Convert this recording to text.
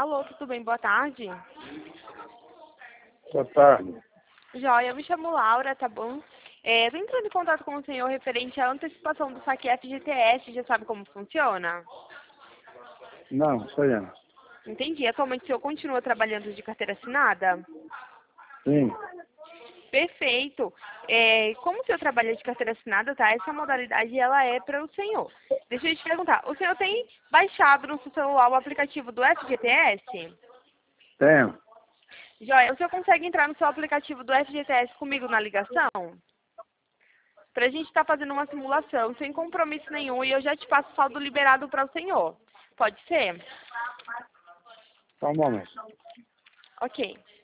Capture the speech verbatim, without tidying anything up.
Alô, tudo bem? Boa tarde. Boa tarde. Joia, eu me chamo Laura, tá bom? É, tô entrando em contato com o senhor referente à antecipação do saque F G T S, já sabe como funciona? Não, sou eu. Entendi. Atualmente o senhor continua trabalhando de carteira assinada? Sim. Perfeito. É, como o senhor trabalha de carteira assinada, tá? Essa modalidade, ela é para o senhor. Deixa eu te perguntar, o senhor tem baixado no seu celular o aplicativo do F G T S? Tenho. Joia, o senhor consegue entrar no seu aplicativo do F G T S comigo na ligação? Pra gente estar fazendo uma simulação, sem compromisso nenhum, e eu já te passo o saldo liberado para o senhor. Pode ser? Só um momento. Ok.